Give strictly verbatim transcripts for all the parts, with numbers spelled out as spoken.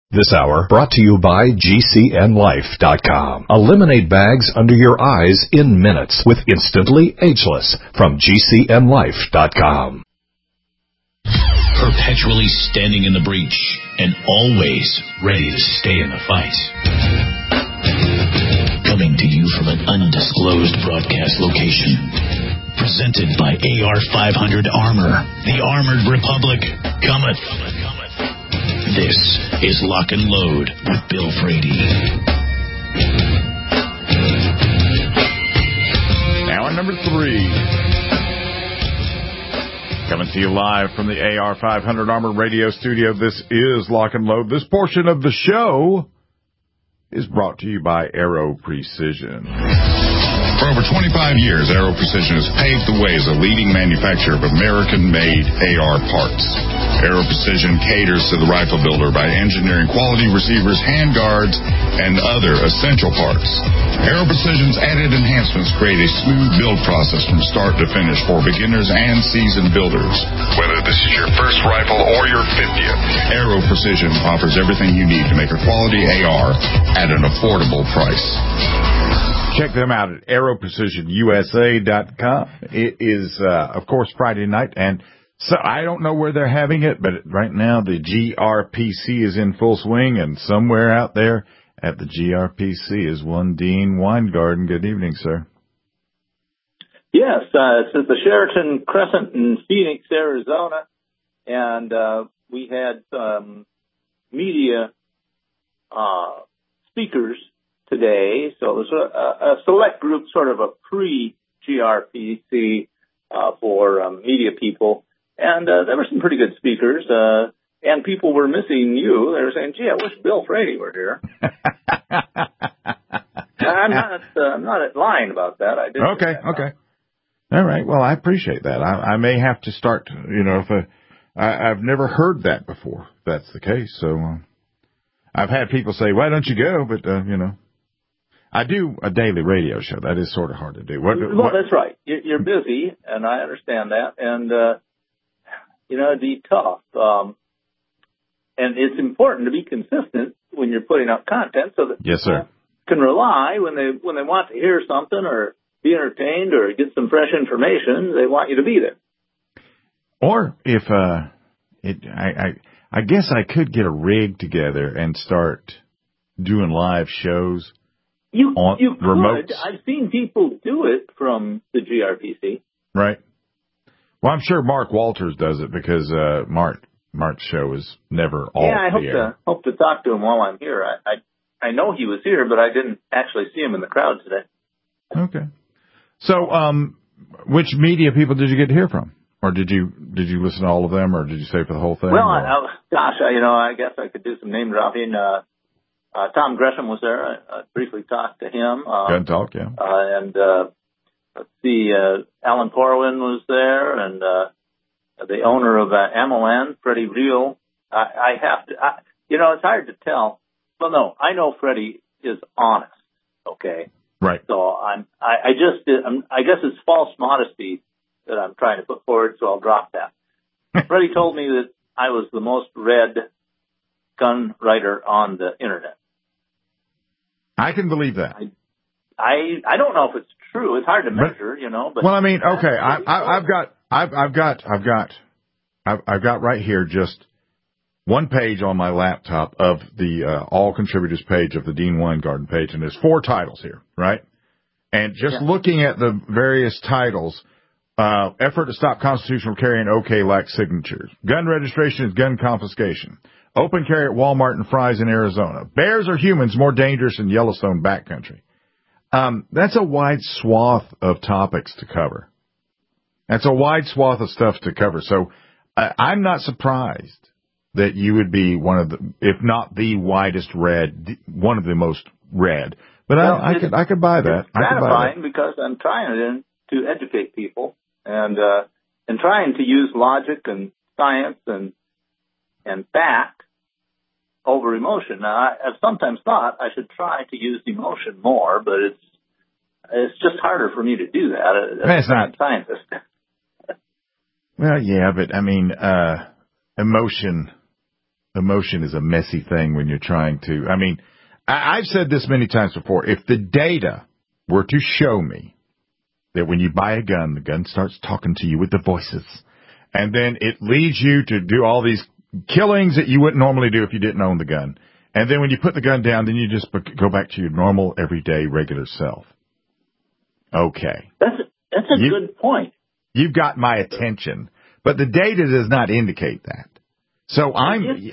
This hour brought to you by G C N Life dot com. Eliminate bags under your eyes in minutes with Instantly Ageless from G C N Life dot com. Perpetually standing in the breach and always ready to stay in the fight. Coming to you from an undisclosed broadcast location. Presented by A R five hundred Armor. The Armored Republic cometh. This is Lock and Load with Bill Frady. Hour number three. Coming to you live from the A R five hundred Armor Radio Studio. This is Lock and Load. This portion of the show is brought to you by Aero Precision. For over twenty-five years, Aero Precision has paved the way as a leading manufacturer of American-made A R parts. Aero Precision caters to the rifle builder by engineering quality receivers, handguards, and other essential parts. Aero Precision's added enhancements create a smooth build process from start to finish for beginners and seasoned builders. Whether this is your first rifle or your fiftieth, Aero Precision offers everything you need to make a quality A R at an affordable price. Check them out at Aero Precision U S A dot com. It is, uh, of course, Friday night, and so I don't know where they're having it, but right now the G R P C is in full swing, and somewhere out there at the G R P C is one Dean Weingarten. Good evening, sir. Yes, uh, it's at the Sheraton Crescent in Phoenix, Arizona, and uh, we had um, media uh, speakers today, so it was a, a select group, sort of a pre-G R P C uh, for um, media people, and uh, there were some pretty good speakers, uh, and people were missing you. They were saying, gee, I wish Bill Frady were here. I'm not uh, I'm not lying about that. I did. Okay, okay. All right, well, I appreciate that. I, I may have to start, you know, if I, I, I've never heard that before, if that's the case, so uh, I've had people say, why don't you go, but, uh, you know. I do a daily radio show. That is sort of hard to do. What, well, what? That's right. You're busy, and I understand that. And, uh, you know, it'd be tough. Um, and it's important to be consistent when you're putting out content so that yes, sir. people can rely when they when they want to hear something or be entertained or get some fresh information, they want you to be there. Or if uh, it, I, I, I guess I could get a rig together and start doing live shows. You on you could. Remotes. I've seen people do it from the G R P C. Right. Well, I'm sure Mark Walters does it because uh, Mark Mark's show is never all. Yeah, I hope air. to hope to talk to him while I'm here. I, I I know he was here, but I didn't actually see him in the crowd today. Okay. So, um, which media people did you get to hear from, or did you did you listen to all of them, or did you stay for the whole thing? Well, I, I, gosh, I, you know, I guess I could do some name dropping. Uh, Uh, Tom Gresham was there. I, I briefly talked to him. Um, Good talk, yeah. Uh, and, uh, let's see, uh, Alan Corwin was there, and, uh, the owner of, uh, M L N, Freddie Real. I, I have to, I, you know, it's hard to tell. Well, no, I know Freddie is honest, okay? Right. So I'm, I, I just, I'm, I guess it's false modesty that I'm trying to put forward, so I'll drop that. Freddie told me that I was the most read gun writer on the internet. I can believe that. I, I I don't know if it's true. It's hard to measure, but, you know. But well, I mean, okay, I, I, I've got, I've, I've got, I've got, I've, I've got right here just one page on my laptop of the uh, all contributors page of the Dean Weingarten page, and there's four titles here, right? And just yeah. looking at the various titles, uh, effort to stop constitutional carry and OK lack signatures. Gun registration is gun confiscation. Open carry at Walmart and Fry's in Arizona. Bears are humans more dangerous in Yellowstone backcountry. Um, that's a wide swath of topics to cover. That's a wide swath of stuff to cover. So uh, I'm not surprised that you would be one of the, if not the widest read, one of the most read. But well, I, I could I could buy that. It's gratifying because I'm trying to, to educate people and uh, and trying to use logic and science and and fact over emotion. Now, I, I've sometimes thought I should try to use emotion more, but it's it's just harder for me to do that as That's a not scientist. Well, yeah, but I mean, uh, emotion emotion is a messy thing when you're trying to. I mean, I, I've said this many times before. If the data were to show me that when you buy a gun, the gun starts talking to you with the voices, and then it leads you to do all these killings that you wouldn't normally do if you didn't own the gun. And then when you put the gun down, then you just go back to your normal, everyday, regular self. Okay. That's a, that's a you, good point. You've got my attention, but the data does not indicate that. So I'm... If,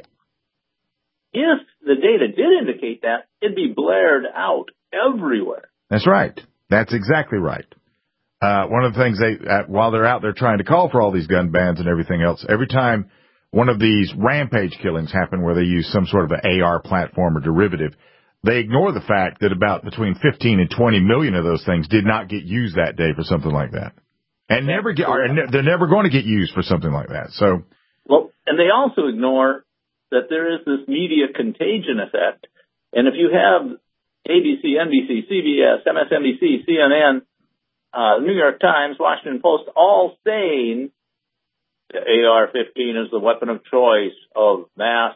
if the data did indicate that, it'd be blared out everywhere. That's right. That's exactly right. Uh, one of the things they, uh, while they're out there trying to call for all these gun bans and everything else, every time one of these rampage killings happen where they use some sort of an A R platform or derivative, they ignore the fact that about between fifteen and twenty million of those things did not get used that day for something like that. And never get, or they're never going to get used for something like that. So, well, and they also ignore that there is this media contagion effect. And if you have A B C, N B C, C B S, M S N B C, C N N, uh, New York Times, Washington Post, all saying the A R fifteen is the weapon of choice of mass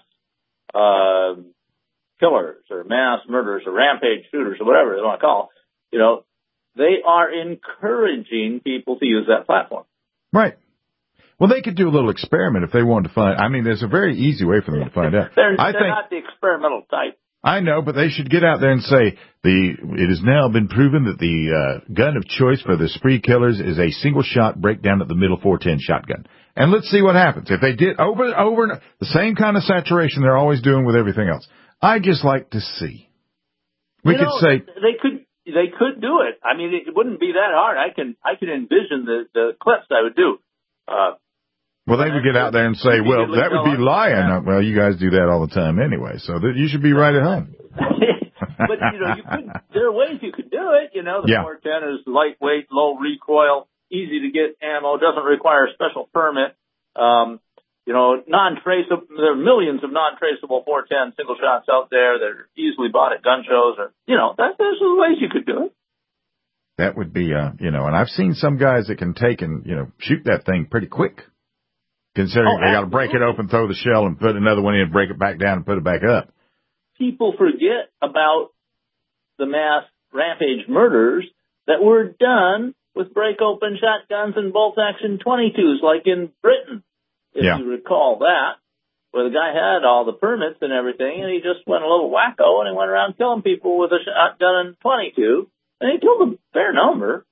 uh, killers or mass murderers or rampage shooters or whatever they want to call it, you know, they are encouraging people to use that platform. Right. Well, they could do a little experiment if they wanted to find. I mean, there's a very easy way for them to find out. they're I they're think, not the experimental type. I know, but they should get out there and say the. It has now been proven that the uh, gun of choice for the spree killers is a single shot breakdown at the middle four ten shotgun. And let's see what happens. If they did over and over and the same kind of saturation they're always doing with everything else, I just like to see. We you could know, say they could they could do it. I mean, it wouldn't be that hard. I can I can envision the the clips I would do. Uh, well, they would get out there and say, "Well, that would be lying." Yeah. Well, you guys do that all the time anyway, so that you should be right at home. But you know, you could. There are ways you could do it. You know, the yeah. four ten is lightweight, low recoil, easy to get ammo, doesn't require a special permit. Um, you know, non-traceable. There are millions of non-traceable four ten single shots out there that are easily bought at gun shows, or you know, that, there's ways you could do it. That would be, uh, you know, and I've seen some guys that can take and you know shoot that thing pretty quick. Considering oh, they got to break it open, throw the shell, and put another one in, break it back down, and put it back up. People forget about the mass rampage murders that were done with break-open shotguns and bolt-action twenty-twos, like in Britain, if yeah. you recall that, where the guy had all the permits and everything, and he just went a little wacko, and he went around killing people with a shotgun and twenty-two, and he killed a fair number.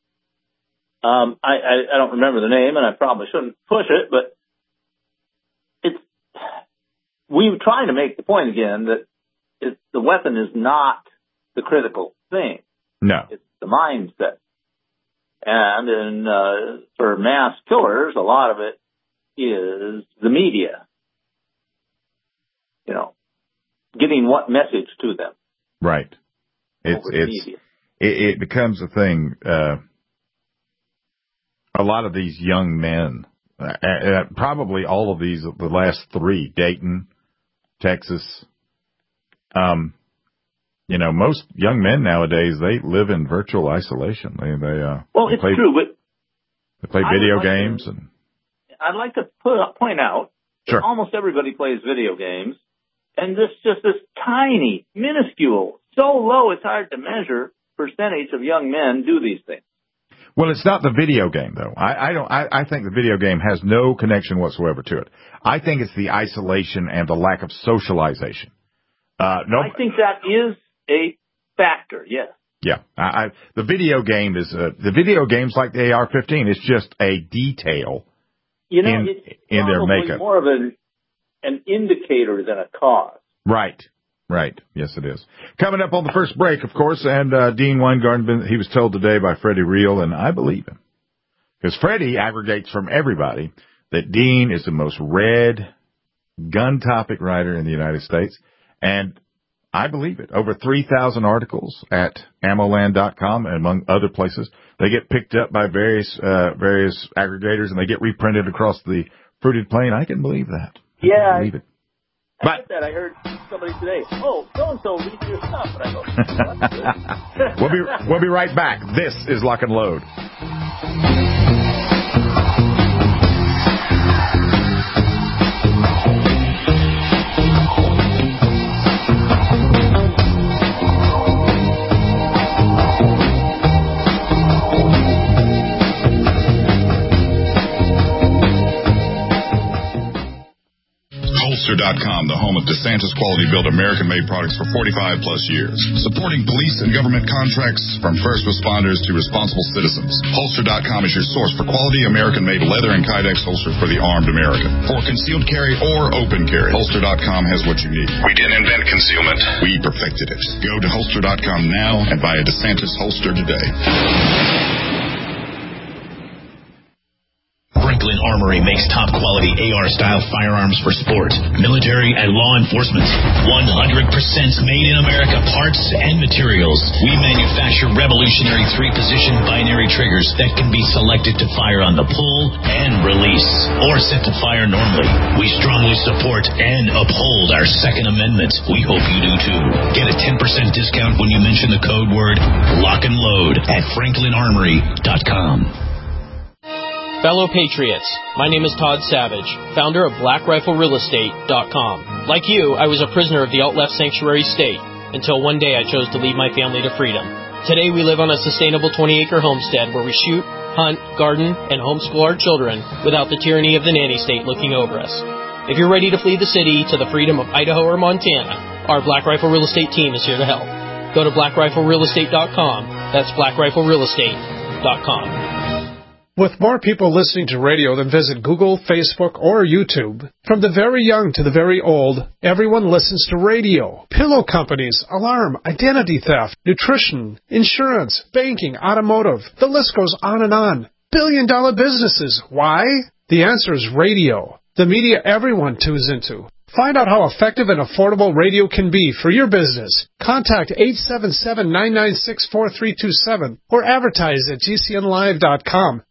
Um, I, I, I don't remember the name, and I probably shouldn't push it, but it's, we were trying to make the point again that it, the weapon is not the critical thing. No. It's the mindset. And in, uh, for mass killers, a lot of it is the media. You know, getting what message to them. Right. It's, it's, it, it becomes a thing, uh, a lot of these young men, uh, uh, probably all of these, the last three, Dayton, Texas, um, you know, most young men nowadays, they live in virtual isolation. They, they, uh, well, they it's play, true, but they play video like games to, and. I'd like to put, point out that sure. almost everybody plays video games, and this just this tiny, minuscule, so low it's hard to measure percentage of young men do these things. Well, it's not the video game, though. I, I don't. I, I think the video game has no connection whatsoever to it. I think it's the isolation and the lack of socialization. Uh, no, I think that is a factor. Yes. Yeah. I, I, the video game is uh, the video games like the A R fifteen. It's just a detail. You know, in, it's in their makeup. More of an an indicator than a cause. Right. Right. Yes, it is. Coming up on the first break, of course, and uh, Dean Weingarten, he was told today by Freddie Reel, and I believe him. Because Freddie aggregates from everybody that Dean is the most read gun topic writer in the United States, and I believe it. Over three thousand articles at ammo land dot com and among other places. They get picked up by various uh, various aggregators, and they get reprinted across the fruited plain. I can believe that. I yeah. can believe it. I But, get that. I heard somebody today, oh, so-and-so read your stuff. And I go, we'll be we'll be right back. This is Lock and Load. dot com, the home of DeSantis quality-built American-made products for forty-five plus years. Supporting police and government contracts from first responders to responsible citizens. Holster dot com is your source for quality American-made leather and Kydex holsters for the armed American. For concealed carry or open carry, Holster dot com has what you need. We didn't invent concealment. We perfected it. Go to Holster dot com now and buy a DeSantis holster today. Franklin Armory makes top-quality A R-style firearms for sport, military, and law enforcement. one hundred percent made in America parts and materials. We manufacture revolutionary three-position binary triggers that can be selected to fire on the pull and release, or set to fire normally. We strongly support and uphold our Second Amendment. We hope you do too. Get a ten percent discount when you mention the code word lock and load at franklin armory dot com. Fellow Patriots, my name is Todd Savage, founder of black rifle real estate dot com. Like you, I was a prisoner of the alt-left sanctuary state, until one day I chose to lead my family to freedom. Today we live on a sustainable twenty-acre homestead where we shoot, hunt, garden, and homeschool our children without the tyranny of the nanny state looking over us. If you're ready to flee the city to the freedom of Idaho or Montana, our Black Rifle Real Estate team is here to help. Go to black rifle real estate dot com. That's black rifle real estate dot com. With more people listening to radio than visit Google, Facebook, or YouTube, from the very young to the very old, everyone listens to radio. Pillow companies, alarm, identity theft, nutrition, insurance, banking, automotive. The list goes on and on. Billion-dollar businesses. Why? The answer is radio. The media everyone tunes into. Find out how effective and affordable radio can be for your business. Contact eight seven seven, nine nine six, four three two seven or advertise at G C N live dot com.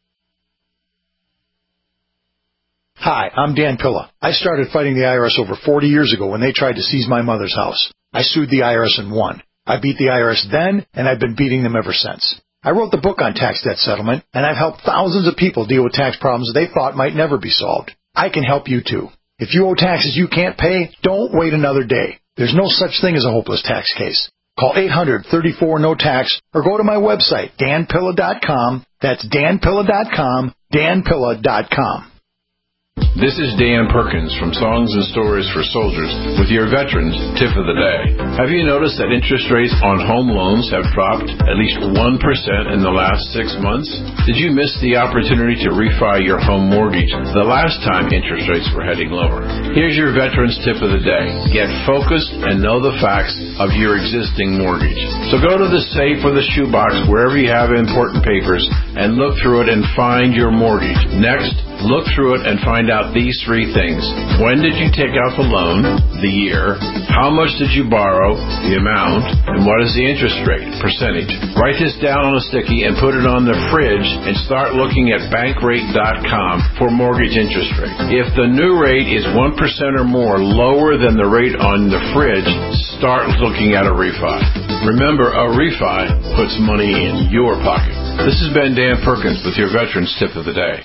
Hi, I'm Dan Pilla. I started fighting the I R S over forty years ago when they tried to seize my mother's house. I sued the I R S and won. I beat the I R S then, and I've been beating them ever since. I wrote the book on tax debt settlement, and I've helped thousands of people deal with tax problems they thought might never be solved. I can help you too. If you owe taxes you can't pay, don't wait another day. There's no such thing as a hopeless tax case. Call eight hundred, thirty-four, no tax or go to my website, dan pilla dot com. That's dan pilla dot com, dan pilla dot com. This is Dan Perkins from Songs and Stories for Soldiers with your Veterans Tip of the Day. Have you noticed that interest rates on home loans have dropped at least one percent in the last six months? Did you miss the opportunity to refi your home mortgage the last time interest rates were heading lower? Here's your Veterans Tip of the Day. Get focused and know the facts of your existing mortgage. So go to the safe or the shoebox, wherever you have important papers, and look through it and find your mortgage. Next, look through it and find out these three things. When did you take out the loan? The year. How much did you borrow? The amount. And what is the interest rate? Percentage. Write this down on a sticky and put it on the fridge and start looking at bankrate dot com for mortgage interest rate. If the new rate is one percent or more lower than the rate on the fridge, start looking at a refi. Remember, a refi puts money in your pocket. This has been Dan Perkins with your Veterans Tip of the Day.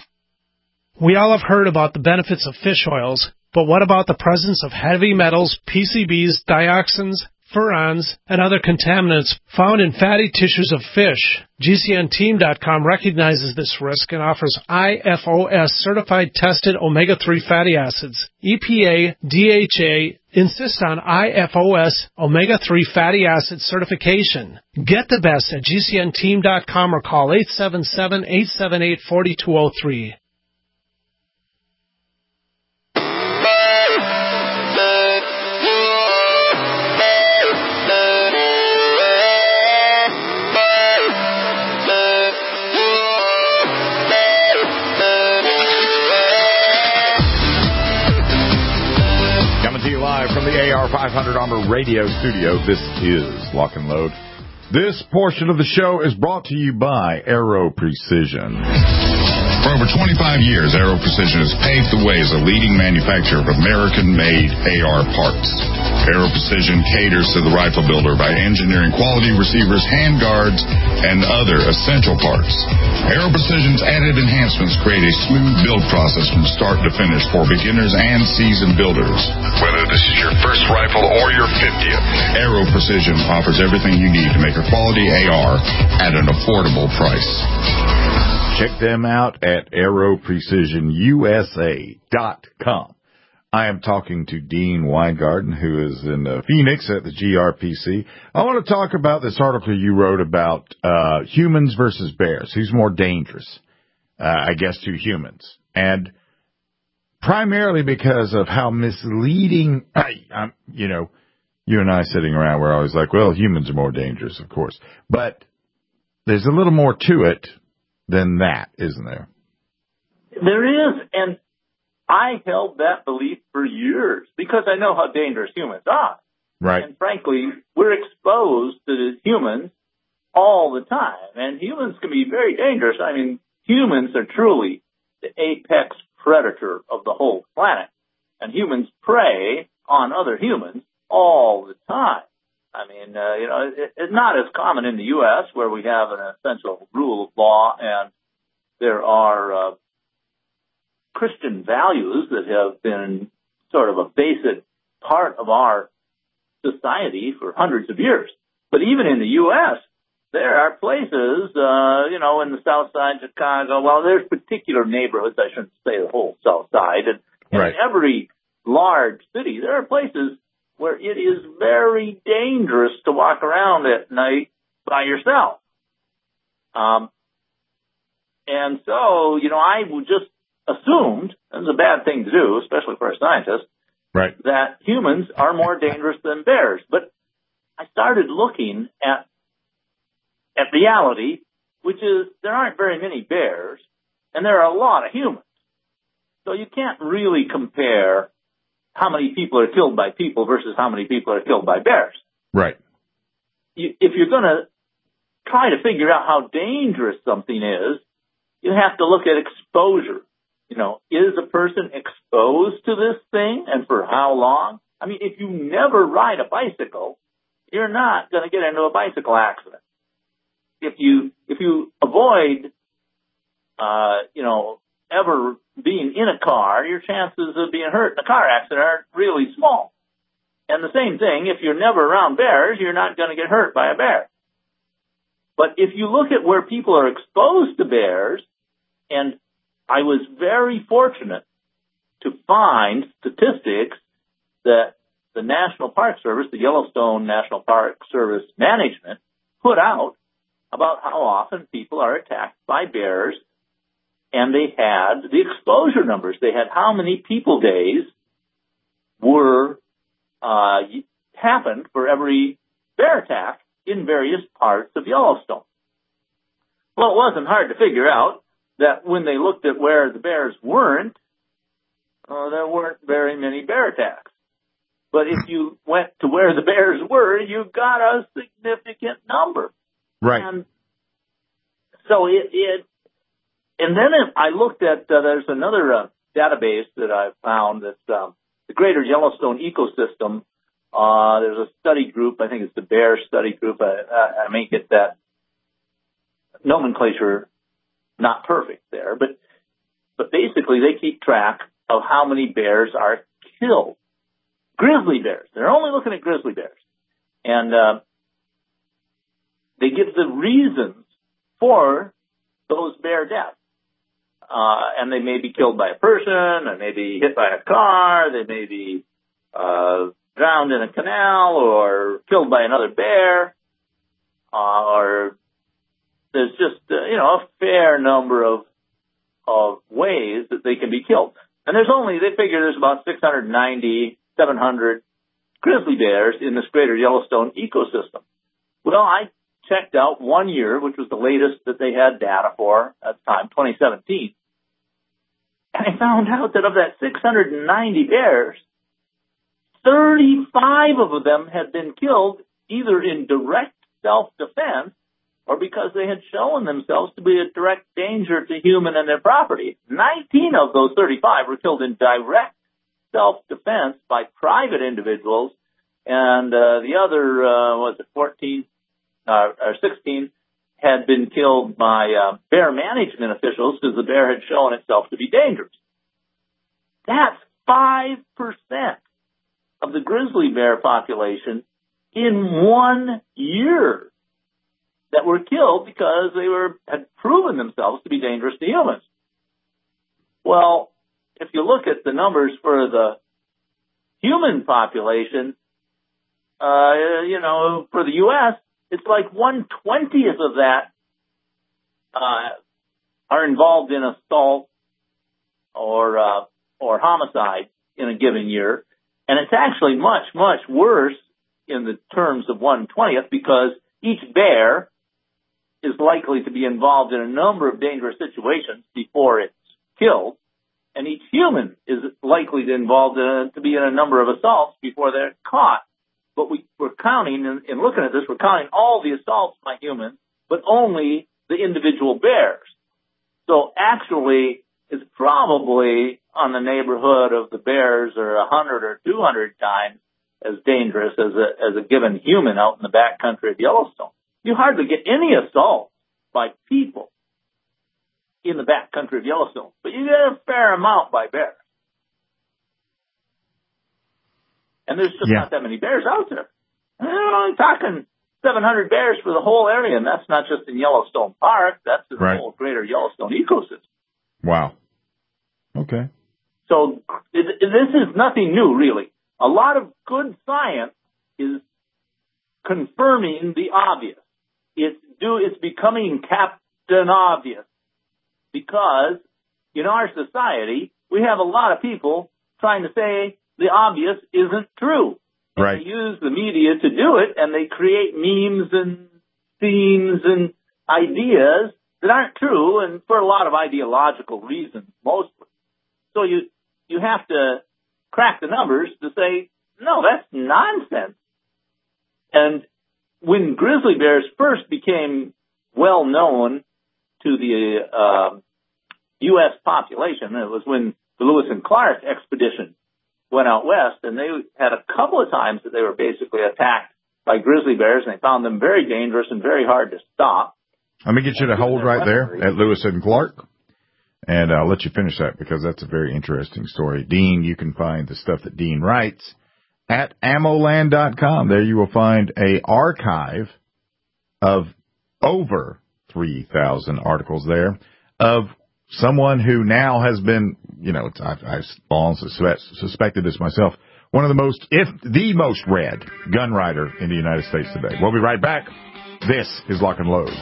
We all have heard about the benefits of fish oils, but what about the presence of heavy metals, P C Bs, dioxins, furans, and other contaminants found in fatty tissues of fish? G C N team dot com recognizes this risk and offers I F O S-certified tested omega three fatty acids. E P A, D H A insist on I F O S omega three fatty acid certification. Get the best at G C N team dot com or call eight seven seven, eight seven eight, four two zero three. From the A R five hundred Armor Radio Studio, this is Lock and Load. This portion of the show is brought to you by Aero Precision. For over twenty-five years, Aero Precision has paved the way as a leading manufacturer of American-made A R parts. Aero Precision caters to the rifle builder by engineering quality receivers, handguards, and other essential parts. Aero Precision's added enhancements create a smooth build process from start to finish for beginners and seasoned builders. Whether this is your first rifle or your fiftieth, Aero Precision offers everything you need to make a quality A R at an affordable price. Check them out at aero precision U S A dot com. I am talking to Dean Weingarten, who is in uh, Phoenix at the G R P C. I want to talk about this article you wrote about uh, humans versus bears. Who's more dangerous, uh, I guess, to humans? And primarily because of how misleading, I, I'm, you know, you and I sitting around, we're always like, well, humans are more dangerous, of course. But there's a little more to it than that, isn't there? There is, and I held that belief for years because I know how dangerous humans are. Right. And frankly, we're exposed to humans all the time. And humans can be very dangerous. I mean, humans are truly the apex predator of the whole planet. And humans prey on other humans all the time. I mean, uh, you know, it, it's not as common in the U S where we have an essential rule of law and there are uh, Christian values that have been sort of a basic part of our society for hundreds of years. But even in the U S, there are places, uh, you know, in the South Side, Chicago, well, there's particular neighborhoods, I shouldn't say the whole South Side, and, and right. in every large city, there are places where it is very dangerous to walk around at night by yourself. Um, and so, you know, I would just assumed, and it's a bad thing to do, especially for a scientist, right. that humans are more dangerous than bears. But I started looking at at reality, which is there aren't very many bears, and there are a lot of humans. So you can't really compare how many people are killed by people versus how many people are killed by bears. Right. You, if you're going to try to figure out how dangerous something is, you have to look at exposure. You know, is a person exposed to this thing and for how long? I mean, if you never ride a bicycle, you're not going to get into a bicycle accident. If you, if you avoid, uh, you know, ever being in a car, your chances of being hurt in a car accident are really small. And the same thing, if you're never around bears, you're not going to get hurt by a bear. But if you look at where people are exposed to bears, and I was very fortunate to find statistics that the National Park Service, the Yellowstone National Park Service management, put out about how often people are attacked by bears, and they had the exposure numbers. They had how many people days were uh, happened for every bear attack in various parts of Yellowstone. Well, it wasn't hard to figure out that when they looked at where the bears weren't, uh, there weren't very many bear attacks. But if you went to where the bears were, you got a significant number. Right. And so it, it and then if I looked at, uh, there's another uh, database that I found that's um, the Greater Yellowstone Ecosystem. Uh, there's a study group, I think it's the Bear Study Group. I, I, I may get that nomenclature not perfect there, but but basically they keep track of how many bears are killed. Grizzly bears. They're only looking at grizzly bears. And uh, they give the reasons for those bear deaths. Uh, and they may be killed by a person, or may be hit by a car, they may be uh, drowned in a canal, or killed by another bear, uh, or there's just, uh, you know, a fair number of of ways that they can be killed. And there's only, they figure there's about six hundred ninety, seven hundred grizzly bears in this Greater Yellowstone ecosystem. Well, I checked out one year, which was the latest that they had data for at the time, twenty seventeen. And I found out that of that six hundred ninety bears, thirty-five of them had been killed either in direct self-defense or because they had shown themselves to be a direct danger to human and their property. nineteen of those thirty-five were killed in direct self-defense by private individuals, and uh, the other, uh, was it fourteen, uh, or sixteen, had been killed by uh, bear management officials because the bear had shown itself to be dangerous. That's five percent of the grizzly bear population in one year that were killed because they were had proven themselves to be dangerous to humans. Well, if you look at the numbers for the human population, uh, you know, for the U S, it's like one twentieth of that uh, are involved in assault or uh, or homicide in a given year. And it's actually much, much worse in the terms of one twentieth because each bear is likely to be involved in a number of dangerous situations before it's killed, and each human is likely to involved in a, to be in a number of assaults before they're caught. But we, we're counting, in, in looking at this, we're counting all the assaults by humans, but only the individual bears. So actually, it's probably on the neighborhood of the bears are one hundred or two hundred times as dangerous as a, as a given human out in the backcountry of Yellowstone. You hardly get any assault by people in the backcountry of Yellowstone, but you get a fair amount by bears. And there's just yeah. not that many bears out there. And we're only talking seven hundred bears for the whole area, and that's not just in Yellowstone Park. That's in right. the whole greater Yellowstone ecosystem. Wow. Okay. So it, it, this is nothing new, really. A lot of good science is confirming the obvious. It's, do, it's becoming Captain Obvious because in our society, we have a lot of people trying to say the obvious isn't true. And right. they use the media to do it, and they create memes and themes and ideas that aren't true, and for a lot of ideological reasons, mostly. So you you have to crack the numbers to say, no, that's nonsense. And when grizzly bears first became well known to the uh, U S population, it was when the Lewis and Clark expedition went out west, and they had a couple of times that they were basically attacked by grizzly bears, and they found them very dangerous and very hard to stop. Let me get you to hold right there at Lewis and Clark, and I'll let you finish that because that's a very interesting story. Dean, you can find the stuff that Dean writes at ammo land dot com. There you will find a archive of over three thousand articles there of someone who now has been, you know, I've, I've long suspect, suspected this myself, one of the most, if the most read gun writer in the United States today. We'll be right back. This is Lock and Load.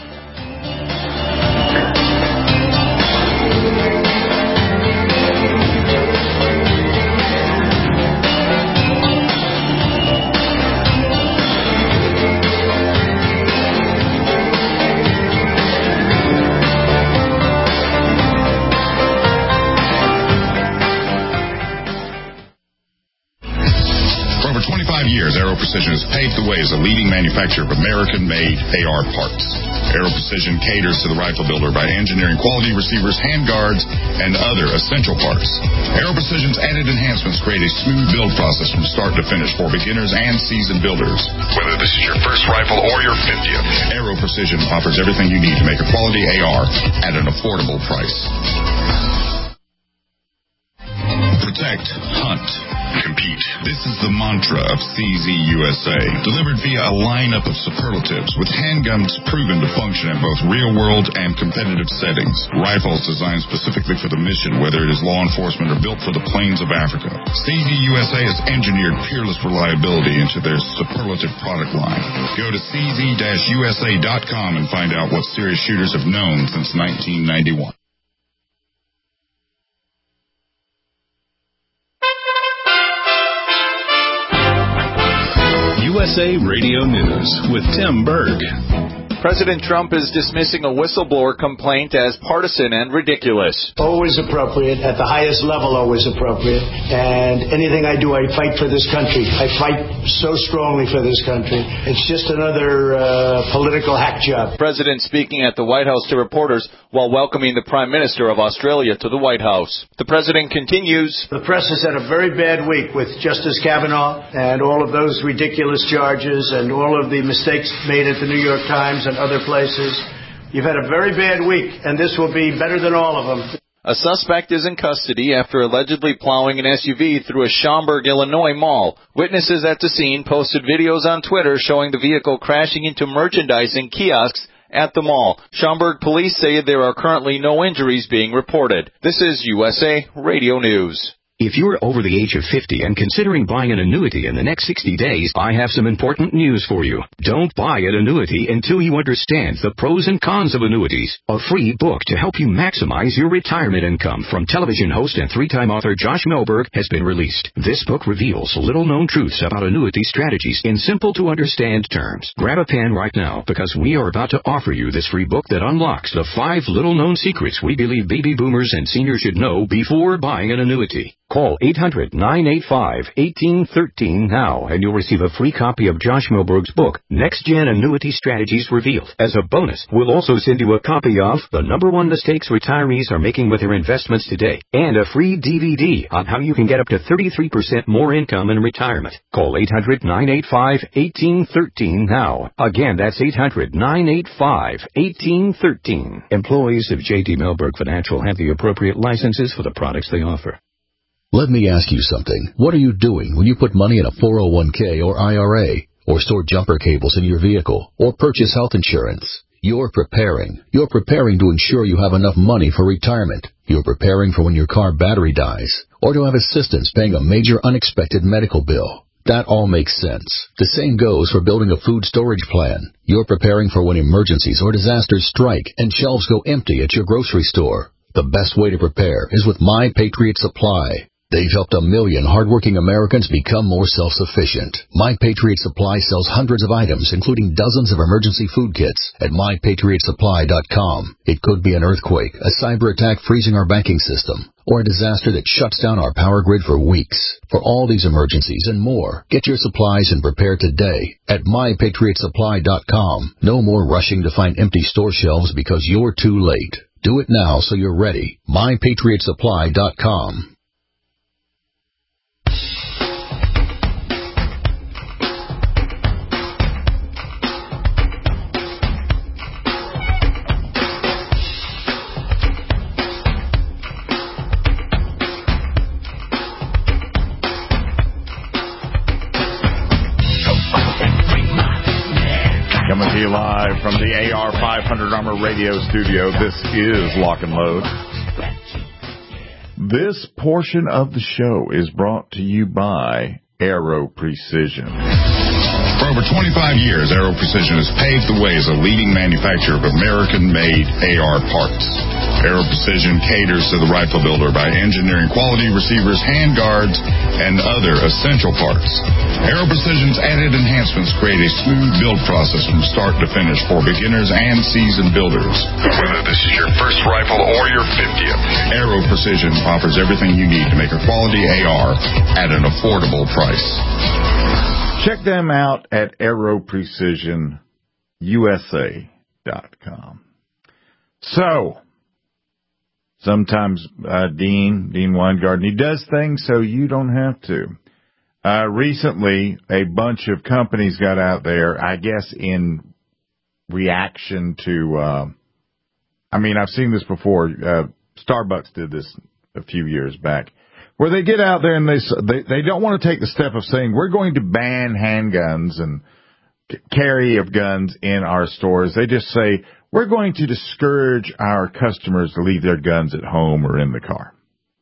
Years, Aero Precision has paved the way as a leading manufacturer of American-made A R parts. Aero Precision caters to the rifle builder by engineering quality receivers, handguards, and other essential parts. Aero Precision's added enhancements create a smooth build process from start to finish for beginners and seasoned builders. Whether this is your first rifle or your fiftieth, Aero Precision offers everything you need to make a quality A R at an affordable price. Protect, hunt, compete. This is the mantra of C Z U S A, delivered via a lineup of superlatives with handguns proven to function in both real-world and competitive settings. Rifles designed specifically for the mission, whether it is law enforcement or built for the plains of Africa. C Z U S A has engineered peerless reliability into their superlative product line. Go to C Z U S A dot com and find out what serious shooters have known since nineteen ninety-one. U S A Radio News with Tim Berg. President Trump is dismissing a whistleblower complaint as partisan and ridiculous. Always appropriate, at the highest level always appropriate. And anything I do, I fight for this country. I fight so strongly for this country. It's just another uh, political hack job. President speaking at the White House to reporters while welcoming the Prime Minister of Australia to the White House. The President continues. The press has had a very bad week with Justice Kavanaugh and all of those ridiculous charges and all of the mistakes made at the New York Times and other places. You've had a very bad week, and this will be better than all of them. A suspect is in custody after allegedly plowing an S U V through a Schaumburg, Illinois mall. Witnesses at the scene posted videos on Twitter showing the vehicle crashing into merchandising kiosks at the mall. Schaumburg police say there are currently no injuries being reported. This is U S A Radio News. If you're over the age of fifty and considering buying an annuity in the next sixty days, I have some important news for you. Don't buy an annuity until you understand the pros and cons of annuities. A free book to help you maximize your retirement income from television host and three-time author Josh Melberg has been released. This book reveals little-known truths about annuity strategies in simple-to-understand terms. Grab a pen right now because we are about to offer you this free book that unlocks the five little-known secrets we believe baby boomers and seniors should know before buying an annuity. Call eight hundred, nine eight five, one eight one three now and you'll receive a free copy of Josh Melberg's book, Next Gen Annuity Strategies Revealed. As a bonus, we'll also send you a copy of The Number One Mistakes Retirees Are Making with Their Investments Today and a free D V D on how you can get up to thirty-three percent more income in retirement. Call eight hundred, nine eight five, one eight one three now. Again, that's eight hundred, nine eight five, one eight one three. Employees of J D Melberg Financial have the appropriate licenses for the products they offer. Let me ask you something. What are you doing when you put money in a four oh one k or I R A, or store jumper cables in your vehicle, or purchase health insurance? You're preparing. You're preparing to ensure you have enough money for retirement. You're preparing for when your car battery dies, or to have assistance paying a major unexpected medical bill. That all makes sense. The same goes for building a food storage plan. You're preparing for when emergencies or disasters strike and shelves go empty at your grocery store. The best way to prepare is with My Patriot Supply. They've helped a million hardworking Americans become more self-sufficient. My Patriot Supply sells hundreds of items, including dozens of emergency food kits at my patriot supply dot com. It could be an earthquake, a cyber attack freezing our banking system, or a disaster that shuts down our power grid for weeks. For all these emergencies and more, get your supplies and prepare today at my patriot supply dot com. No more rushing to find empty store shelves because you're too late. Do it now so you're ready. my patriot supply dot com. Coming to you live from the A R five hundred Armor Radio Studio. This is Lock and Load. This portion of the show is brought to you by Aero Precision. For over twenty-five years, Aero Precision has paved the way as a leading manufacturer of American-made A R parts. Aero Precision caters to the rifle builder by engineering quality receivers, handguards, and other essential parts. Aero Precision's added enhancements create a smooth build process from start to finish for beginners and seasoned builders. Whether this is your first rifle or your fiftieth, Aero Precision offers everything you need to make a quality A R at an affordable price. Check them out at aero precision U S A dot com. So, sometimes uh, Dean, Dean Weingarten, he does things so you don't have to. Uh, recently, a bunch of companies got out there, I guess in reaction to, uh, I mean, I've seen this before. Uh, Starbucks did this a few years back, where they get out there and they, they they don't want to take the step of saying, we're going to ban handguns and carry of guns in our stores. They just say, we're going to discourage our customers to leave their guns at home or in the car.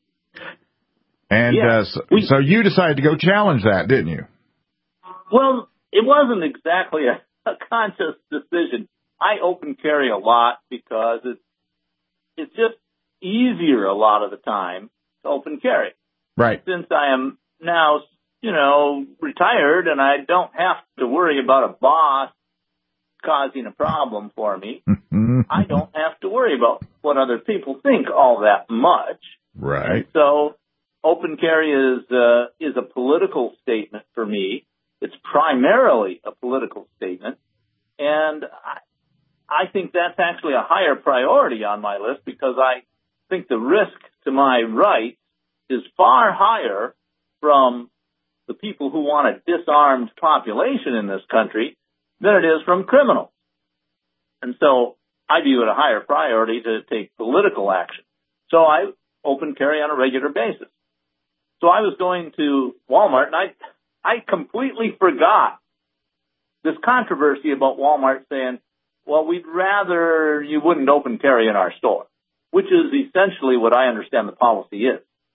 And yeah, uh, so, we, so you decided to go challenge that, didn't you? Well, it wasn't exactly a, a conscious decision. I open carry a lot because it's it's just easier a lot of the time to open carry. Right. Since I am now, you know, retired and I don't have to worry about a boss causing a problem for me, I don't have to worry about what other people think all that much. Right. And so open carry is uh, is a political statement for me. It's primarily a political statement, and I, I think that's actually a higher priority on my list because I think the risk to my rights is far higher from the people who want a disarmed population in this country than it is from criminals. And so I view it a higher priority to take political action. So I open carry on a regular basis. So I was going to Walmart, and I I completely forgot this controversy about Walmart saying, well, we'd rather you wouldn't open carry in our store, which is essentially what I understand the policy is.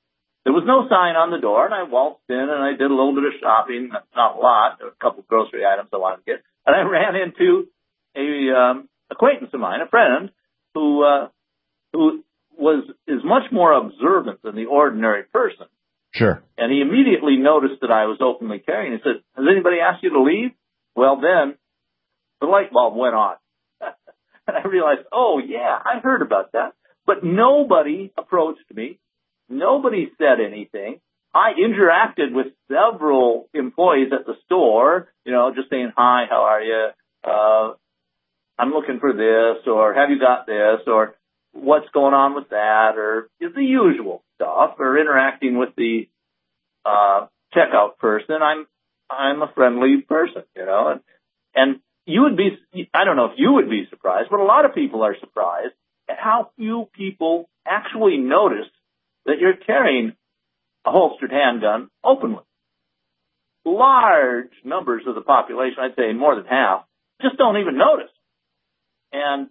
there was no sign on the door, and I waltzed in and I did a little bit of shopping, not a lot, a couple of grocery items I wanted to get, and I ran into a um, acquaintance of mine, a friend, who uh, who was is much more observant than the ordinary person. Sure. And he immediately noticed that I was openly carrying. He said, "Has anybody asked you to leave?" Well, then the light bulb went on, and I realized, oh yeah, I heard about that, but nobody approached me. Nobody said anything. I interacted with several employees at the store, you know, just saying, hi, how are you? Uh, I'm looking for this, or have you got this, or what's going on with that, or the usual stuff, or interacting with the uh, checkout person. I'm I'm a friendly person, you know, and, and you would be, I don't know if you would be surprised, but a lot of people are surprised at how few people actually notice that you're carrying a holstered handgun openly. Large numbers of the population, I'd say more than half, just don't even notice. And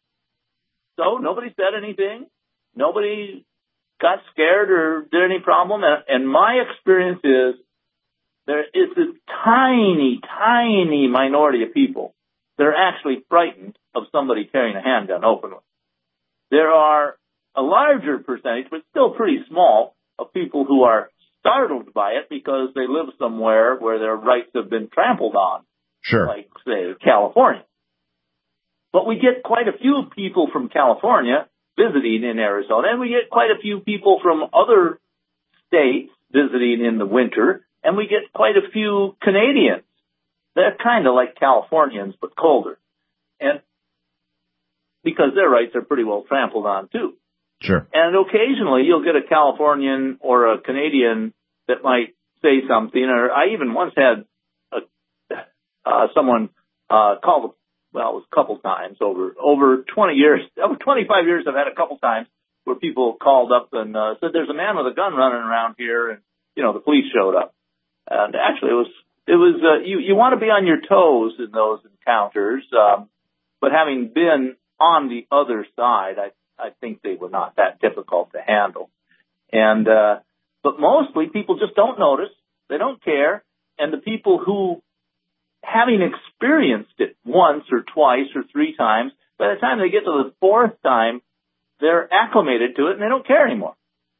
so nobody said anything. Nobody got scared or did any problem. And, and my experience is there is a tiny, tiny minority of people that are actually frightened of somebody carrying a handgun openly. There are a larger percentage, but still pretty small, of people who are startled by it because they live somewhere where their rights have been trampled on. Sure. Like, say, California. But we get quite a few people from California visiting in Arizona, and we get quite a few people from other states visiting in the winter, and we get quite a few Canadians. They're kind of like Californians, but colder. And because their rights are pretty well trampled on, too. Sure. And occasionally you'll get a Californian or a Canadian that might say something, or I even once had a, uh, someone uh, call, well, it was a couple times over over twenty years, over twenty-five years I've had a couple times where people called up and uh, said, there's a man with a gun running around here, and, you know, the police showed up. And actually it was, it was uh, you, you want to be on your toes in those encounters, um, but having been on the other side, I I think they were not that difficult to handle. And, uh, but mostly people just don't notice. They don't care. And the people who, having experienced it once or twice or three times, by the time they get to the fourth time, they're acclimated to it and they don't care anymore.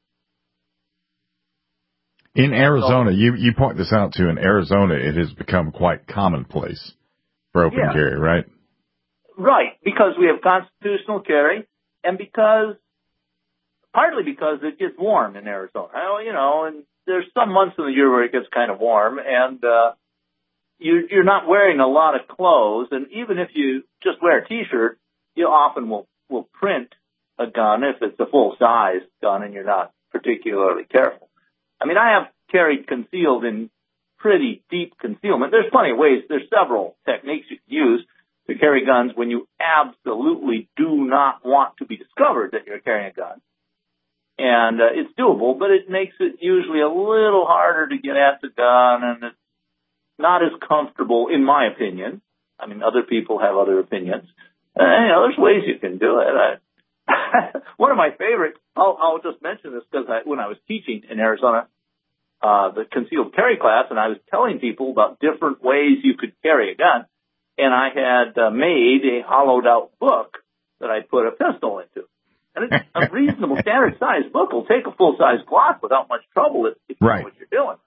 In Arizona, you, you point this out too, in Arizona, it has become quite commonplace for open Yeah. carry, right? Right, because we have constitutional carry. And because, partly because it gets warm in Arizona. You know, and there's some months of the year where it gets kind of warm, and uh, you, you're not wearing a lot of clothes. And even if you just wear a T-shirt, you often will, will print a gun if it's a full-size gun and you're not particularly careful. I mean, I have carried concealed in pretty deep concealment. There's plenty of ways. There's several techniques you can use to carry guns when you absolutely do not want to be discovered that you're carrying a gun. And uh, it's doable, but it makes it usually a little harder to get at the gun, and it's not as comfortable, in my opinion. I mean, other people have other opinions. Uh, you know, there's ways you can do it. I, one of my favorites, I'll, I'll just mention this because I, when I was teaching in Arizona, uh, the concealed carry class, and I was telling people about different ways you could carry a gun, and I had uh, made a hollowed-out book that I put a pistol into. And it's a reasonable standard-sized book will take a full-size Glock without much trouble if, if you right. know what you're doing.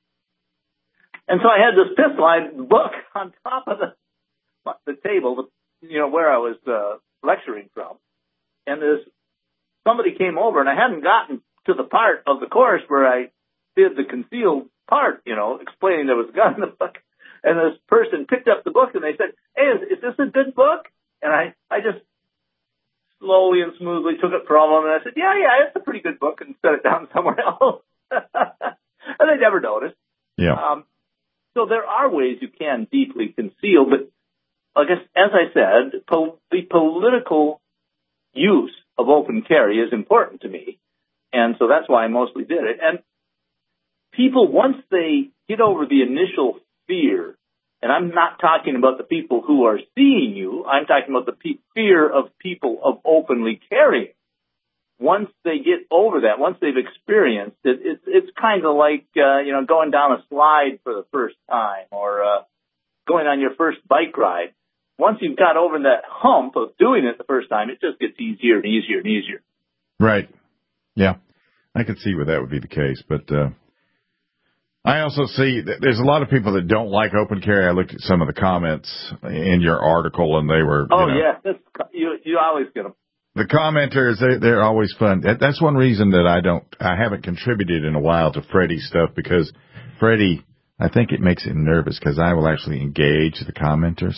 And so I had this pistol, I had the book on top of the the table, you know, where I was uh, lecturing from. And this somebody came over, and I hadn't gotten to the part of the course where I did the concealed part, you know, explaining there was a gun in the book. And this person picked up the book, and they said, hey, is, is this a good book? And I, I just slowly and smoothly took it from them, and I said, yeah, yeah, it's a pretty good book, and set it down somewhere else. And they never noticed. Yeah. Um, so there are ways you can deeply conceal, but I guess, as I said, po- the political use of open carry is important to me, and so that's why I mostly did it. And people, once they get over the initial fear, and I'm not talking about the people who are seeing you, I'm talking about the pe- fear of people of openly carrying. once they get over that, once they've experienced it, it's it's kind of like uh, you know going down a slide for the first time, or uh, going on your first bike ride. Once you've got over that hump of doing it the first time, it just gets easier and easier and easier. Right. Yeah, I could see where that would be the case, but uh, I also see that there's a lot of people that don't like open carry. I looked at some of the comments in your article, and they were. Oh, you know, yeah. That's, you, you always get them. The commenters, they, they're always fun. That, that's one reason that I don't, I haven't contributed in a while to Freddie's stuff, because Freddie, I think it makes it nervous because I will actually engage the commenters.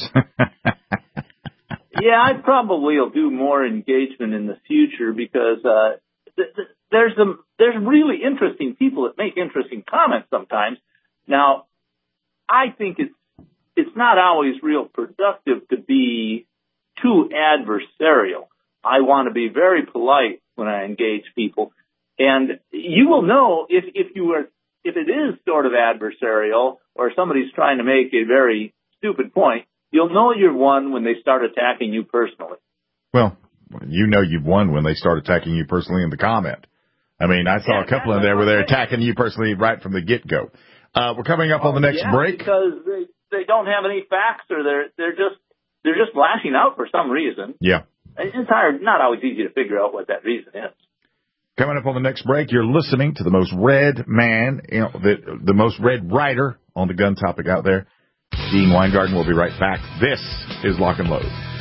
Yeah, I probably will do more engagement in the future because uh, th- th- there's some there's really interesting people that make interesting comments sometimes. Now, I think it's it's not always real productive to be too adversarial. I want to be very polite when I engage people, and you will know if if you are if it is sort of adversarial or somebody's trying to make a very stupid point. You'll know you've won when they start attacking you personally. Well, you know you've won when they start attacking you personally in the comment. I mean, I saw yeah, a couple in there where they're attacking you personally right from the get-go. Uh, we're coming up on the next yeah, break. Because they, they don't have any facts, or they're they're just they're just lashing out for some reason. Yeah. It's hard, not always easy to figure out what that reason is. Coming up on the next break, you're listening to the most read man, you know, the, the most read writer on the gun topic out there. Dean Weingarten will be right back. This is Lock and Load.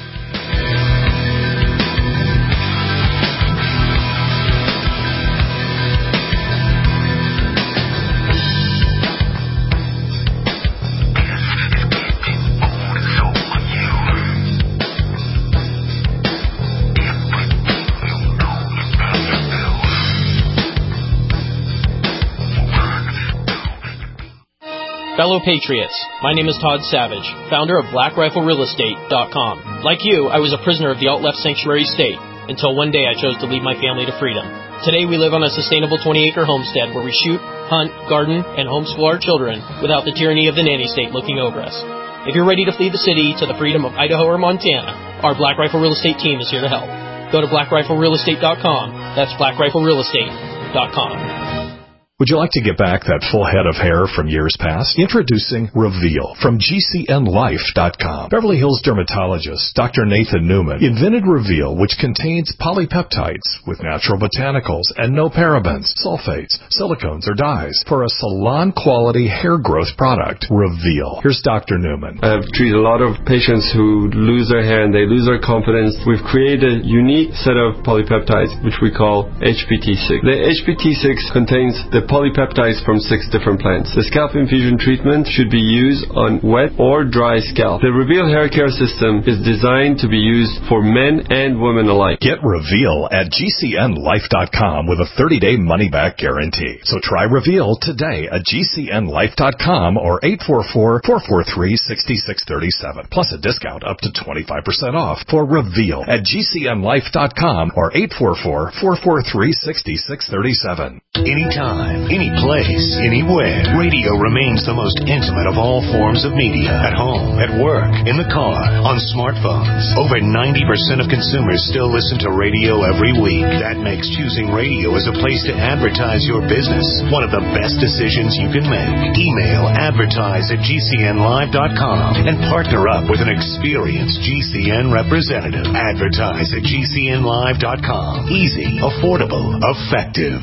Fellow Patriots, my name is Todd Savage, founder of Black Rifle Real Estate dot com. Like you, I was a prisoner of the alt-left sanctuary state, until one day I chose to lead my family to freedom. Today we live on a sustainable twenty-acre homestead where we shoot, hunt, garden, and homeschool our children without the tyranny of the nanny state looking over us. If you're ready to flee the city to the freedom of Idaho or Montana, our Black Rifle Real Estate team is here to help. Go to Black Rifle Real Estate dot com. That's Black Rifle Real Estate dot com. Would you like to get back that full head of hair from years past? Introducing Reveal from G C N Life dot com. Beverly Hills dermatologist Doctor Nathan Newman invented Reveal, which contains polypeptides with natural botanicals and no parabens, sulfates, silicones, or dyes for a salon-quality hair growth product. Reveal. Here's Doctor Newman. I've treated a lot of patients who lose their hair and they lose their confidence. We've created a unique set of polypeptides, which we call H P T six. The H P T six contains the polypeptides from six different plants. The scalp infusion treatment should be used on wet or dry scalp. The Reveal hair care system is designed to be used for men and women alike. Get Reveal at G C N Life dot com with a thirty-day money-back guarantee. So try Reveal today at G C N Life dot com or eight four four, four four three, six six three seven. Plus a discount up to twenty-five percent off for Reveal at G C N Life dot com or eight four four, four four three, six six three seven. Anytime, any place, anywhere, radio remains the most intimate of all forms of media. At home, at work, in the car, on smartphones. Over ninety percent of consumers still listen to radio every week. That makes choosing radio as a place to advertise your business one of the best decisions you can make. Email advertise at G C N Live dot com and partner up with an experienced G C N representative. Advertise at G C N Live dot com. Easy, affordable, effective.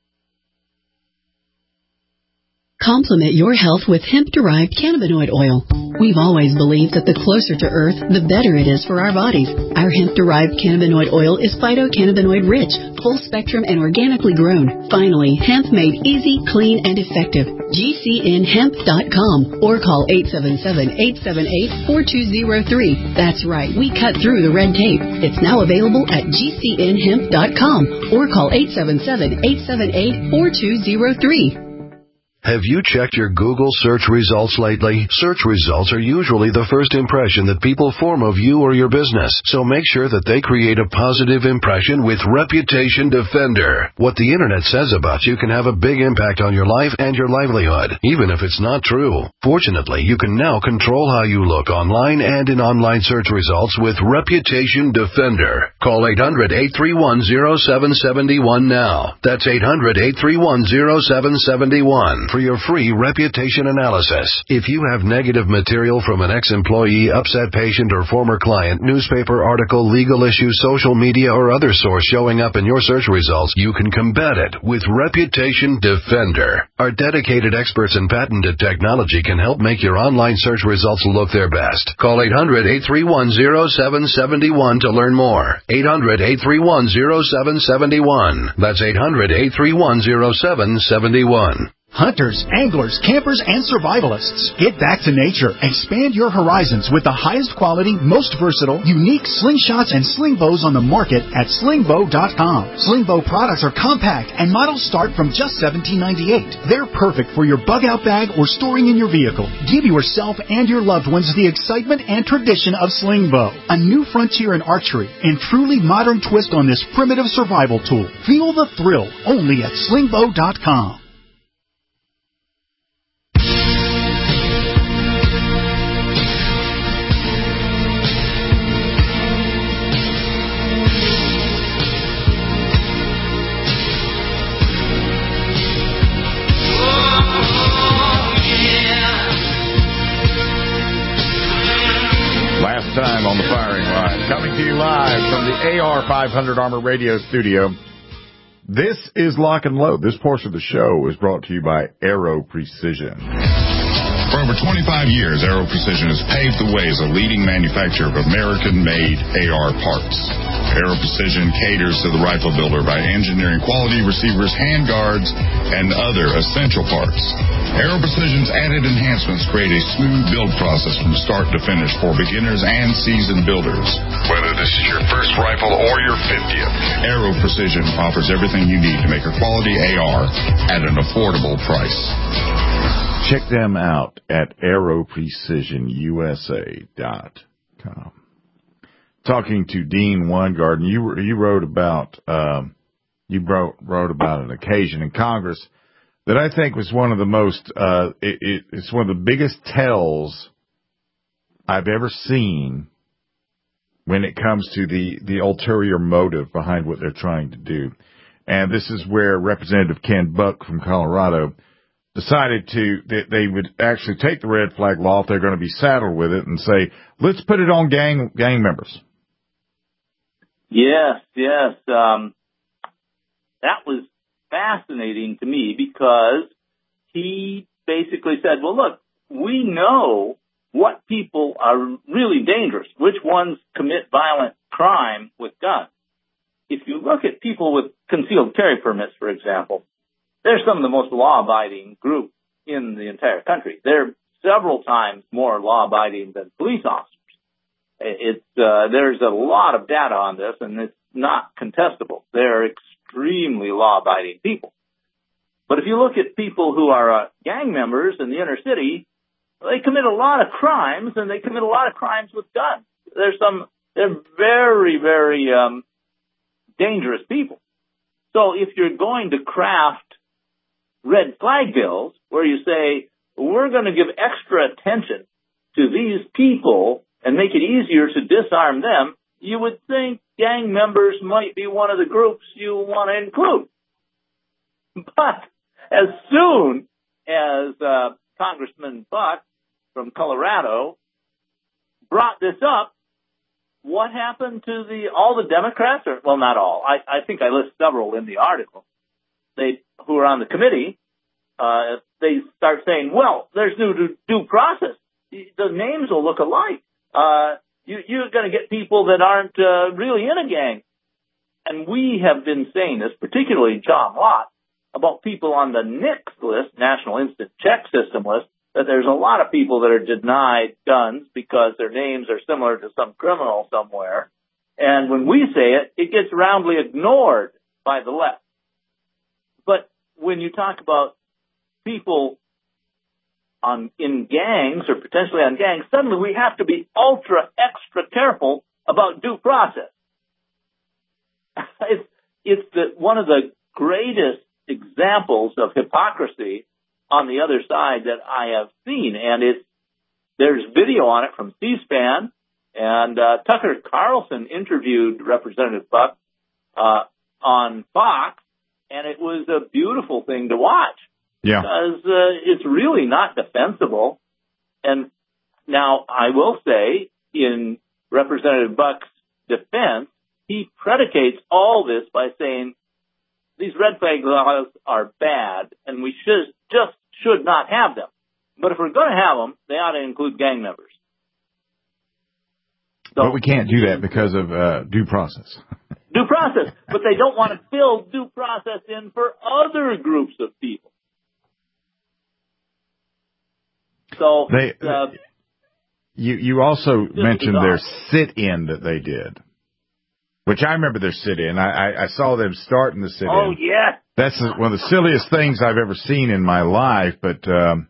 Complement your health with hemp-derived cannabinoid oil. We've always believed that the closer to Earth, the better it is for our bodies. Our hemp-derived cannabinoid oil is phytocannabinoid-rich, full-spectrum, and organically grown. Finally, hemp made easy, clean, and effective. G C N hemp dot com or call eight seven seven, eight seven eight, four two zero three. That's right, we cut through the red tape. It's now available at G C N hemp dot com or call eight seven seven, eight seven eight, four two zero three. Have you checked your Google search results lately? Search results are usually the first impression that people form of you or your business, so make sure that they create a positive impression with Reputation Defender. What the internet says about you can have a big impact on your life and your livelihood, even if it's not true. Fortunately, you can now control how you look online and in online search results with Reputation Defender. Call eight hundred, eight three one, zero seven seven one now. That's eight hundred, eight three one, zero seven seven one. For your free reputation analysis. If you have negative material from an ex-employee, upset patient, or former client, newspaper article, legal issue, social media, or other source showing up in your search results, you can combat it with Reputation Defender. Our dedicated experts in patented technology can help make your online search results look their best. Call eight hundred, eight three one, zero seven seven one to learn more. eight hundred, eight three one, zero seven seven one. That's eight hundred, eight three one, zero seven seven one. Hunters, anglers, campers, and survivalists. Get back to nature. Expand your horizons with the highest quality, most versatile, unique slingshots and sling bows on the market at sling bow dot com. Sling bow products are compact and models start from just seventeen ninety-eight. They're perfect for your bug out bag or storing in your vehicle. Give yourself and your loved ones the excitement and tradition of sling bow. A new frontier in archery and truly modern twist on this primitive survival tool. Feel the thrill only at sling bow dot com. Time on the firing line, coming to you live from the A R five hundred Armor Radio studio. This is Lock and Load. This portion of the show is brought to you by Aero Precision. For over twenty-five years, Aero Precision has paved the way as a leading manufacturer of American-made A R parts. Aero Precision caters to the rifle builder by engineering quality receivers, handguards, and other essential parts. Aero Precision's added enhancements create a smooth build process from start to finish for beginners and seasoned builders. Whether this is your first rifle or your fiftieth, Aero Precision offers everything you need to make a quality A R at an affordable price. Check them out at aero precision u s a dot com. Talking to Dean Weingarten, you you wrote about um, you wrote wrote about an occasion in Congress that I think was one of the most uh, it, it, it's one of the biggest tells I've ever seen when it comes to the the ulterior motive behind what they're trying to do. And this is where Representative Ken Buck from Colorado decided to that they would actually take the red flag law if they're going to be saddled with it and say, let's put it on gang gang members. Yes, yes. Um, that was fascinating to me because he basically said, well, look, we know what people are really dangerous, which ones commit violent crime with guns. If you look at people with concealed carry permits, for example, they're some of the most law-abiding groups in the entire country. They're several times more law-abiding than police officers. It's, uh, there's a lot of data on this, and it's not contestable. They're extremely law-abiding people. But if you look at people who are uh, gang members in the inner city, they commit a lot of crimes, and they commit a lot of crimes with guns. There's some, they're very, very um, dangerous people. So if you're going to craft red flag bills where you say, we're going to give extra attention to these people and make it easier to disarm them, you would think gang members might be one of the groups you want to include. But as soon as uh, Congressman Buck from Colorado brought this up, what happened to the all the Democrats? Or, well, not all. I, I think I list several in the article. They who are on the committee. Uh, they start saying, "Well, there's due due process. The names will look alike. Uh, you, you're going to get people that aren't uh, really in a gang." And we have been saying this, particularly John Lott, about people on the N I C S list, National Instant Check System list, that there's a lot of people that are denied guns because their names are similar to some criminal somewhere. And when we say it, it gets roundly ignored by the left. But when you talk about people on in gangs or potentially on gangs, suddenly we have to be ultra extra careful about due process. It's it's the, one of the greatest examples of hypocrisy on the other side that I have seen, and it's there's video on it from C-SPAN, and uh, Tucker Carlson interviewed Representative Buck uh, on Fox, and it was a beautiful thing to watch. Yeah. Because uh, it's really not defensible. And now I will say, in Representative Buck's defense, he predicates all this by saying these red flag laws are bad, and we should just should not have them. But if we're going to have them, they ought to include gang members. So, but we can't do that because of uh, due process. Due process. But they don't want to build due process in for other groups of people. So they, uh, you you also mentioned bizarre. their sit-in that they did, which I remember their sit-in. I, I, I saw them starting the sit-in. Oh, yeah. That's one of the silliest things I've ever seen in my life. But um,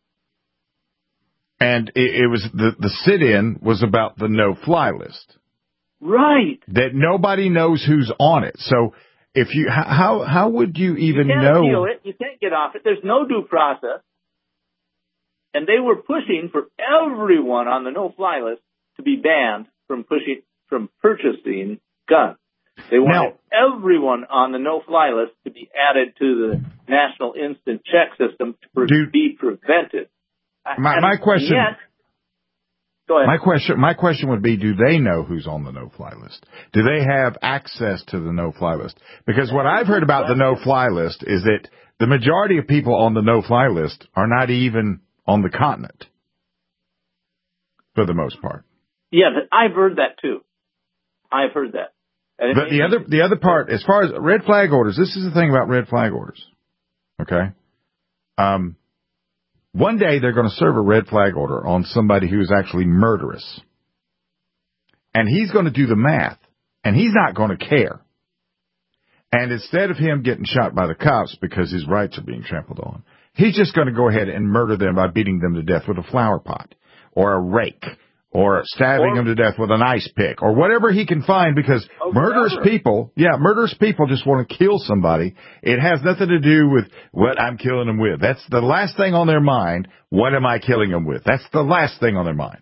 and it, it was the the sit-in was about the no-fly list, right? That nobody knows who's on it. So if you how how would you even you can't know? appeal it. You can't get off it. There's no due process. And they were pushing for everyone on the no-fly list to be banned from pushing from purchasing guns. They wanted now, everyone on the no-fly list to be added to the National Instant Check System to pre- do, be prevented. My, my question. Yet, go ahead. My question. My question would be: do they know who's on the no-fly list? Do they have access to the no-fly list? Because what I've heard about the no-fly list is that the majority of people on the no-fly list are not even on the continent, for the most part. Yeah, I've heard that too. I've heard that. And but the other, the other part, as far as red flag orders, this is the thing about red flag orders. Okay, um, one day they're going to serve a red flag order on somebody who is actually murderous, and he's going to do the math, and he's not going to care. And instead of him getting shot by the cops because his rights are being trampled on, he's just going to go ahead and murder them by beating them to death with a flower pot or a rake or stabbing or, them to death with an ice pick or whatever he can find, because oh, murderous whatever. people, yeah, murderous people just want to kill somebody. It has nothing to do with what I'm killing them with. That's the last thing on their mind. What am I killing them with? That's the last thing on their mind.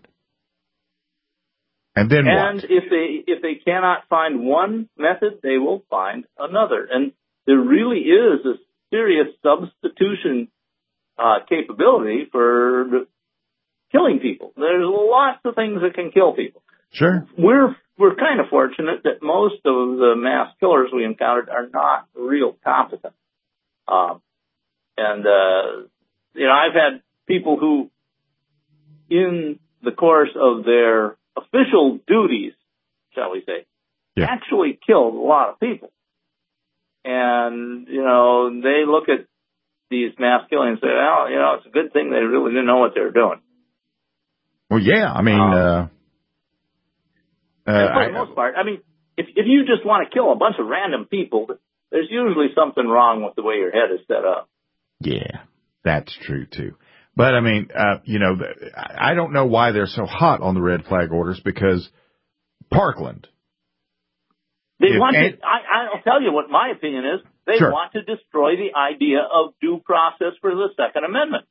And then and what? if they if they cannot find one method, they will find another. And there really is a serious substitution uh, capability for killing people. There's lots of things that can kill people. Sure. We're we're kind of fortunate that most of the mass killers we encountered are not real competent. Um, and uh, you know, I've had people who, in the course of their official duties, shall we say, yeah. actually killed a lot of people. And, you know, they look at these mass killings and say, well, you know, it's a good thing they really didn't know what they were doing. Well, yeah, I mean, um, uh, uh, for I, the most part, I mean, if if you just want to kill a bunch of random people, there's usually something wrong with the way your head is set up. Yeah, that's true, too. But, I mean, uh, you know, I don't know why they're so hot on the red flag orders, because Parkland. They want to, I, I'll tell you what my opinion is. They sure. want to destroy the idea of due process for the Second Amendment.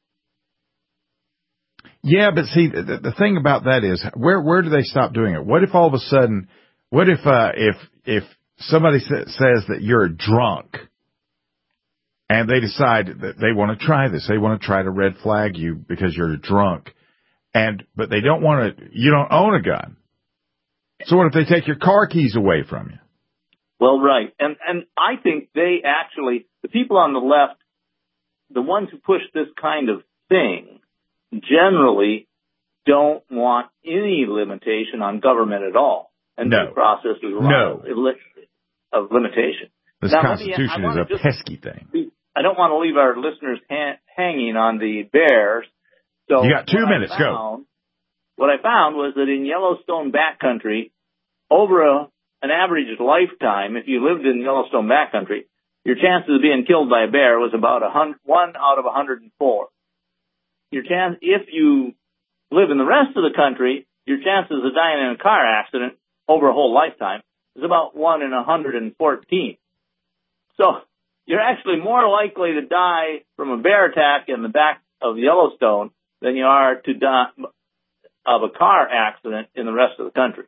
Yeah, but see, the, the thing about that is, where where do they stop doing it? What if all of a sudden, what if uh, if if somebody sa- says that you're a drunk, and they decide that they want to try this, they want to try to red flag you because you're a drunk, and but they don't want to, you don't own a gun. So what if they take your car keys away from you? Well, right, and and I think they actually, the people on the left, the ones who push this kind of thing, generally don't want any limitation on government at all. And no. due process is a lot no. of, of limitation. This now, Constitution me, is a just, pesky thing. I don't want to leave our listeners ha- hanging on the bears. So you got two minutes, found, go. What I found was that in Yellowstone backcountry, over a, an average lifetime, if you lived in Yellowstone backcountry, your chances of being killed by a bear was about a hundred, one out of one hundred four. Your chance, if you live in the rest of the country, your chances of dying in a car accident over a whole lifetime is about one in one hundred fourteen. So you're actually more likely to die from a bear attack in the back of Yellowstone than you are to die of a car accident in the rest of the country.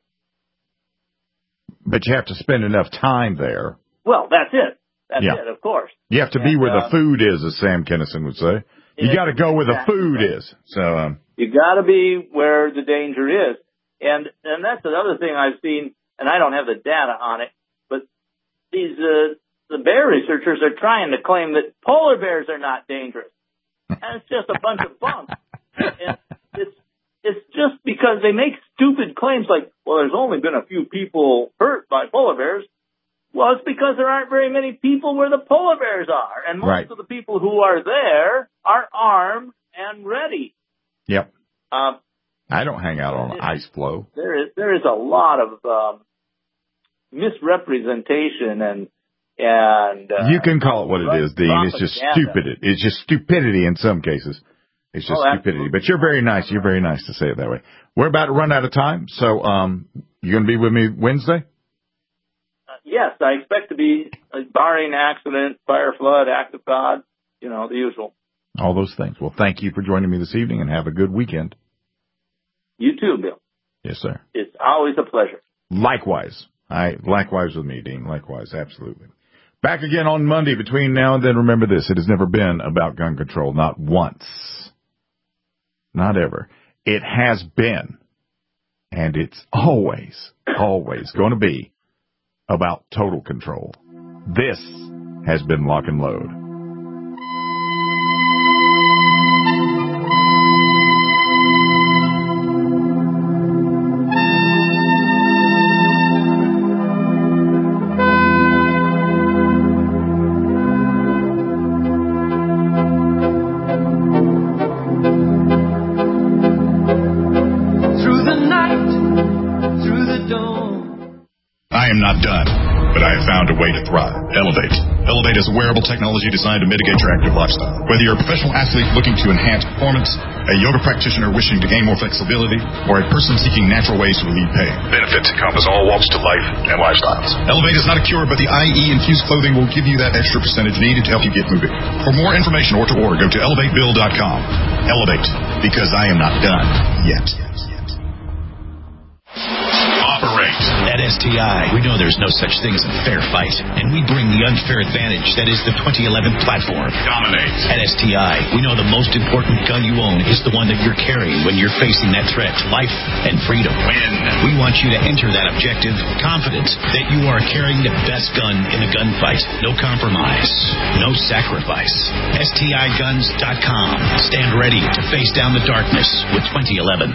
But you have to spend enough time there. Well, that's it. That's Yeah. it, of course. You have to be And, where uh, the food is, as Sam Kinison would say. You Yeah, got to go where the exactly food right. is. So, um, You got to be where the danger is. And and that's another thing I've seen, and I don't have the data on it, but these uh, the bear researchers are trying to claim that polar bears are not dangerous. And it's just a bunch of bunk. And it's, it's just because they make stupid claims like, well, there's only been a few people hurt by polar bears. Well, it's because there aren't very many people where the polar bears are. And most Right. of the people who are there are armed and ready. yep. Um, I don't hang out on an ice floe. there is there is a lot of um, misrepresentation and and uh, You can call it what it is, Dean. It's just propaganda. stupid. It's just stupidity in some cases. It's just Oh, stupidity. But you're very nice. You're very nice to say it that way. We're about to run out of time, so um, you're going to be with me Wednesday? Uh, yes, I expect to be, uh, barring accident, fire, flood, act of God, you know, the usual. All those things. Well, thank you for joining me this evening, and have a good weekend. You too, Bill. Yes, sir. It's always a pleasure. Likewise. I likewise with me, Dean. Likewise, absolutely. Back again on Monday. Between now and then, remember this. It has never been about gun control. Not once. Not ever. It has been, and it's always, always going to be about total control. This has been Lock and Load. Through the night, through the dawn. I am not done, but I have found a way to thrive. Elevate. Elevate is a wearable technology designed to mitigate your active lifestyle. Whether you're a professional athlete looking to enhance performance, a yoga practitioner wishing to gain more flexibility, or a person seeking natural ways to relieve pain, benefits encompass all walks to life and lifestyles. Elevate is not a cure, but the I E-infused clothing will give you that extra percentage needed to help you get moving. For more information or to order, go to elevate bill dot com. Elevate, because I am not done yet. Operate. At S T I, we know there's no such thing as a fair fight, and we bring the unfair advantage that is the twenty eleven platform. Dominate. At S T I, we know the most important gun you own is the one that you're carrying when you're facing that threat to life and freedom. Win. We want you to enter that objective confident that you are carrying the best gun in the gunfight. No compromise. No sacrifice. S T I guns dot com. Stand ready to face down the darkness with twenty eleven.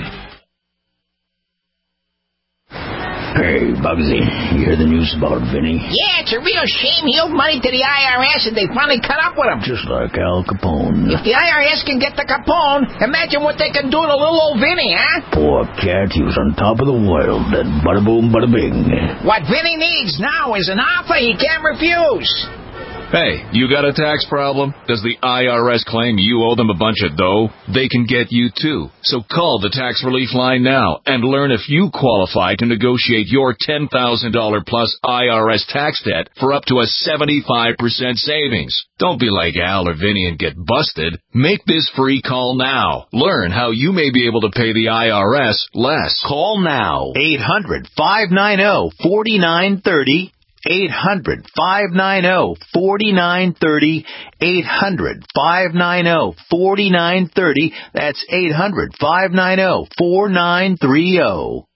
Hey, Bugsy, you hear the news about Vinny? Yeah, it's a real shame he owed money to the I R S and they finally cut up with him. Just like Al Capone. If the I R S can get the Capone, imagine what they can do to little old Vinny, huh? Poor cat, he was on top of the world. That bada boom, bada bing. What Vinny needs now is an offer he can't refuse. Hey, you got a tax problem? Does the I R S claim you owe them a bunch of dough? They can get you too. So call the tax relief line now and learn if you qualify to negotiate your ten thousand dollars plus I R S tax debt for up to a seventy-five percent savings. Don't be like Al or Vinny and get busted. Make this free call now. Learn how you may be able to pay the I R S less. Call now. eight hundred, five nine zero, four nine three zero. eight hundred, five nine zero, four nine three zero. eight hundred, five nine zero, four nine three zero. That's eight hundred, five nine zero, four nine three zero.